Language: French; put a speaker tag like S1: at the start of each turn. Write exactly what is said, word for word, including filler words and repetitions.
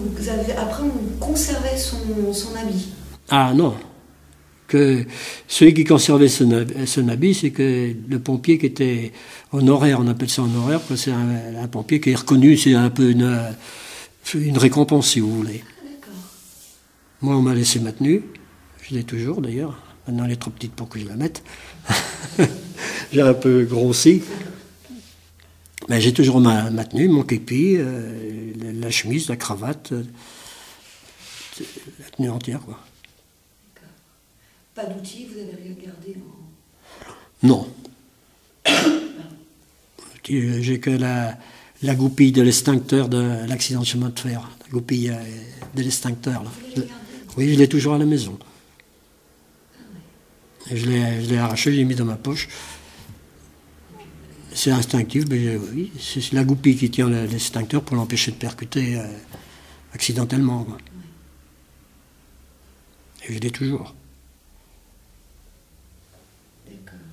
S1: vous avez, après, on conservait son, son habit.
S2: Ah non. Que celui qui conservait son, son habit, c'est que le pompier qui était honoraire, on appelle ça honoraire, c'est un, un pompier qui est reconnu, c'est un peu une, une récompense, si vous voulez.
S1: D'accord.
S2: Moi, on m'a laissé ma tenue, je l'ai toujours d'ailleurs. Maintenant, elle est trop petite pour que je la mette. J'ai un peu grossi. Mais j'ai toujours ma, ma tenue, mon képi, euh, la, la chemise, la cravate, euh, la tenue entière, quoi.
S1: Pas d'outils, vous avez rien gardé en...
S2: Non. J'ai que la, la goupille de l'extincteur de l'accident de chemin de fer. La goupille euh, de l'extincteur. Là.
S1: Vous l'avez gardé?
S2: Oui, je l'ai toujours à la maison. Et je l'ai, je l'ai arraché, je l'ai mis dans ma poche. C'est instinctif, mais oui, c'est la goupille qui tient l'extincteur pour l'empêcher de percuter euh, accidentellement. Quoi. Et je l'ai toujours.
S1: D'accord.